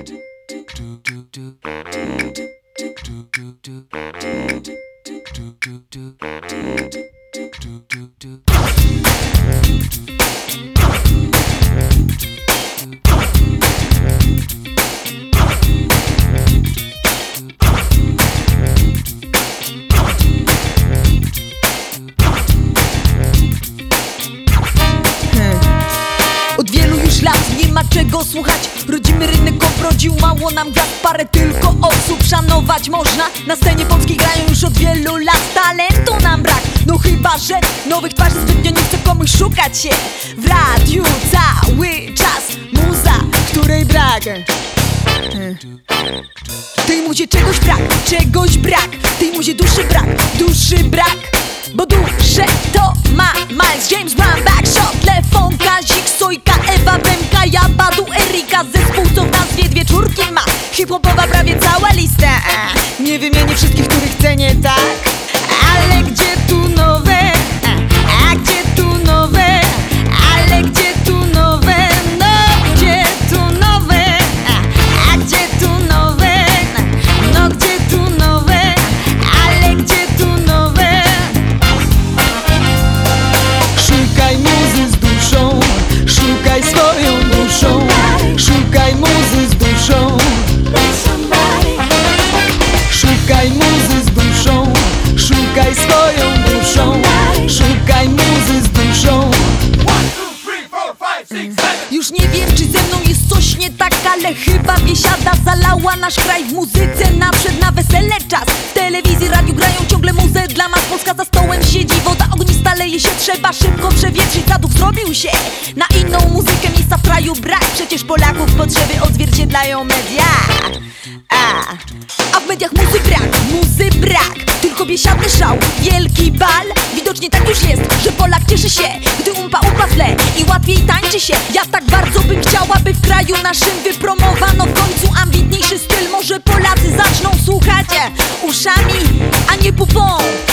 Od wielu już lat nie ma czego słuchać. Rodzimy rynek obrodził, mało nam gwiazd, parę tylko osób szanować można. Na scenie polskiej grają już od wielu lat, talentu nam brak. No chyba, że nowych twarzy zbytnio nie chce komuś szukać się. W radiu cały czas muza, której brak. Tej muzie czegoś brak, tej muzie duszy brak. Bo duszę to ma Miles, James Brown, Backshot, Lefon, Kazik, Sojka, Ewa, Bemka, ja, Badu, Erika. Zespół co w nazwie dwie czwórki ma, hip-hopowa prawie cała lista. Nie wymienię wszystkich, których cenię tak. Ale gdzie tu nowe? A gdzie tu nowe? Ale gdzie tu nowe? No gdzie tu nowe? A gdzie tu nowe? No gdzie tu nowe? Ale gdzie tu nowe? Szukaj muzy z duszą, szukaj swoją duszą. Szukaj muzy z duszą. Szukaj muzy z duszą, szukaj swoją duszą. Szukaj muzy z duszą. Już nie wiem, czy ze mną jest coś nie tak, ale chyba biesiada zalała nasz kraj. W muzyce naprzód, na wesele czas. W telewizji, radiu grają ciągle muzę dla mas. Polska za stołem siedzi, woda ognista leje się. Trzeba szybko przewietrzyć, zaduch zrobił się. Na inną muzykę miejsca w kraju brak. Przecież Polaków potrzeby odzwierciedlają media. A w mediach muzy brak. Tylko biesiadny szał, wielki bal. Widocznie tak już jest, że Polak cieszy się, gdy umpa w tle i łatwiej tańczy się. Ja tak bardzo bym chciała, by w kraju naszym wypromowano w końcu ambitniejszy styl. Może Polacy zaczną słuchać uszami, a nie pupą.